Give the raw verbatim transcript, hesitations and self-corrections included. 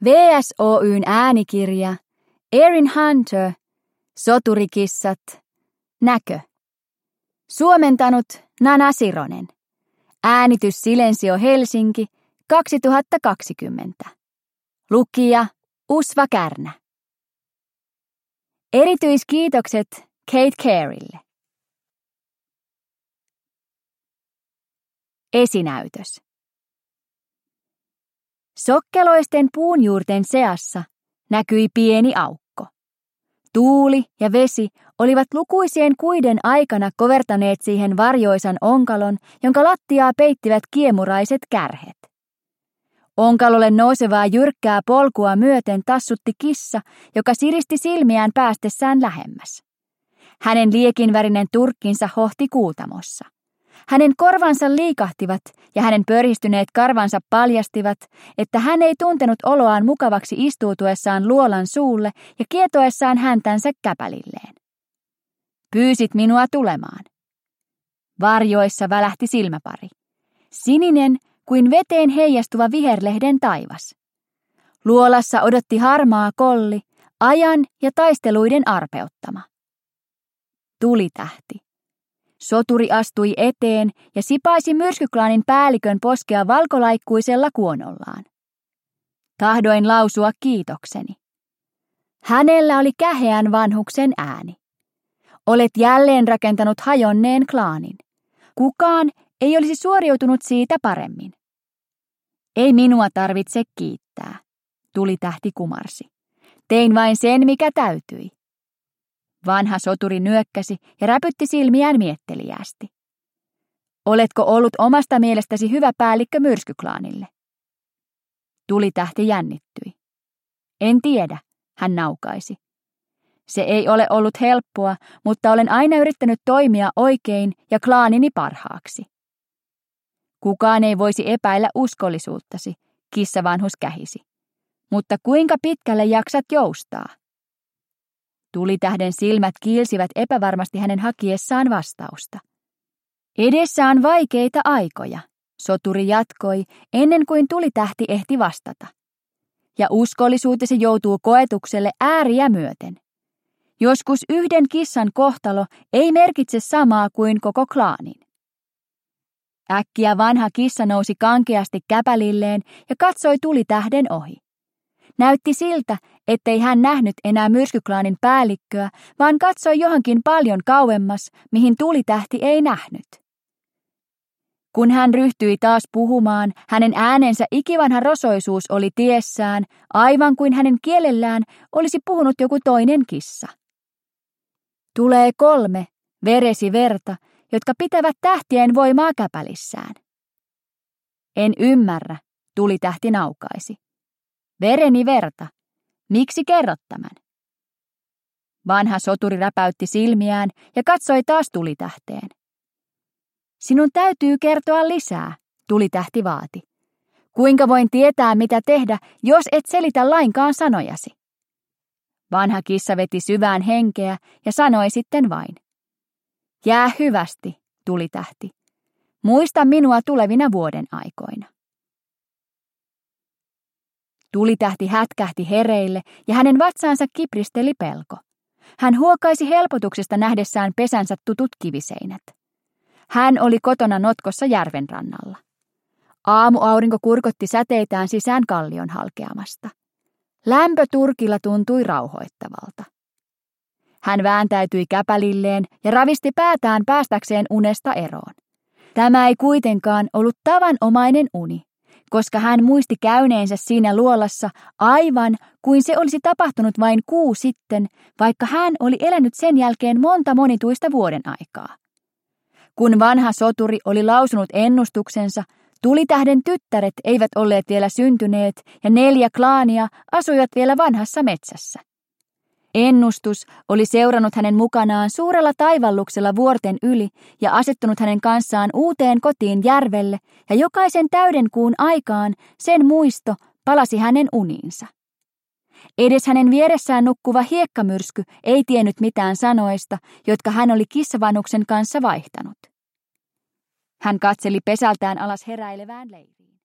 V S Oy:n äänikirja, Erin Hunter, Soturikissat, näkö. Suomentanut Nana Sironen. Äänitys Silensio Helsinki, kaksituhattakaksikymmentä. Lukija Usva Kärnä. Erityiskiitokset Kate Careylle. Esinäytös. Sokkeloisten puunjuurten seassa näkyi pieni aukko. Tuuli ja vesi olivat lukuisien kuiden aikana kovertaneet siihen varjoisan onkalon, jonka lattiaa peittivät kiemuraiset kärhet. Onkalolle nousevaa jyrkkää polkua myöten tassutti kissa, joka siristi silmiään päästessään lähemmäs. Hänen liekinvärinen turkkinsa hohti kuutamossa. Hänen korvansa liikahtivat ja hänen pörhistyneet karvansa paljastivat, että hän ei tuntenut oloaan mukavaksi istuutuessaan luolan suulle ja kietoessaan häntänsä käpälilleen. Pyysit minua tulemaan. Varjoissa välähti silmäpari. Sininen kuin veteen heijastuva viherlehden taivas. Luolassa odotti harmaa kolli, ajan ja taisteluiden arpeuttama. Tulitähti. Soturi astui eteen ja sipaisi myrskyklaanin päällikön poskea valkolaikkuisella kuonollaan. Tahdoin lausua kiitokseni. Hänellä oli käheän vanhuksen ääni. Olet jälleen rakentanut hajonneen klaanin. Kukaan ei olisi suoriutunut siitä paremmin. Ei minua tarvitse kiittää, Tulitähti kumarsi. Tein vain sen, mikä täytyi. Vanha soturi nyökkäsi ja räpytti silmiään mietteliäästi. Oletko ollut omasta mielestäsi hyvä päällikkö myrskyklaanille? Tulitähti jännittyi. En tiedä, hän naukaisi. Se ei ole ollut helppoa, mutta olen aina yrittänyt toimia oikein ja klaanini parhaaksi. Kukaan ei voisi epäillä uskollisuuttasi, kissavanhus kähisi. Mutta kuinka pitkälle jaksat joustaa? Tulitähden silmät kiilsivät epävarmasti hänen hakiessaan vastausta. Edessä on vaikeita aikoja, soturi jatkoi ennen kuin Tulitähti ehti vastata. Ja uskollisuutesi joutuu koetukselle ääriä myöten. Joskus yhden kissan kohtalo ei merkitse samaa kuin koko klaanin. Äkkiä vanha kissa nousi kankeasti käpälilleen ja katsoi Tulitähden ohi. Näytti siltä, ettei hän nähnyt enää myrskyklaanin päällikköä, vaan katsoi johonkin paljon kauemmas, mihin Tulitähti ei nähnyt. Kun hän ryhtyi taas puhumaan, hänen äänensä ikivanha rosoisuus oli tiessään, aivan kuin hänen kielellään olisi puhunut joku toinen kissa. Tulee kolme, veresi verta, jotka pitävät tähtien voimaa käpälissään. En ymmärrä, Tulitähti naukaisi. Vereni verta. Miksi kerrot tämän? Vanha soturi räpäytti silmiään ja katsoi taas Tulitähteen. Sinun täytyy kertoa lisää, Tulitähti vaati. Kuinka voin tietää, mitä tehdä, jos et selitä lainkaan sanojasi? Vanha kissa veti syvään henkeä ja sanoi sitten vain. Jää hyvästi, Tulitähti. Muista minua tulevina vuoden aikoina. Tulitähti hätkähti hereille ja hänen vatsaansa kipristeli pelko. Hän huokaisi helpotuksesta nähdessään pesänsä tutut kiviseinät. Hän oli kotona notkossa järven rannalla. Aamuaurinko kurkotti säteitään sisään kallion halkeamasta. Lämpö turkilla tuntui rauhoittavalta. Hän vääntäytyi käpälilleen ja ravisti päätään päästäkseen unesta eroon. Tämä ei kuitenkaan ollut tavanomainen uni, koska hän muisti käyneensä siinä luolassa aivan kuin se olisi tapahtunut vain kuu sitten, vaikka hän oli elänyt sen jälkeen monta monituista vuoden aikaa. Kun vanha soturi oli lausunut ennustuksensa, Tulitähden tyttäret eivät olleet vielä syntyneet ja neljä klaania asuivat vielä vanhassa metsässä. Ennustus oli seurannut hänen mukanaan suurella taivalluksella vuorten yli ja asettunut hänen kanssaan uuteen kotiin järvelle, ja jokaisen täyden kuun aikaan sen muisto palasi hänen uniinsa. Edes hänen vieressään nukkuva hiekkamyrsky ei tiennyt mitään sanoista, jotka hän oli kissavanhuksen kanssa vaihtanut. Hän katseli pesältään alas heräilevään leiriin.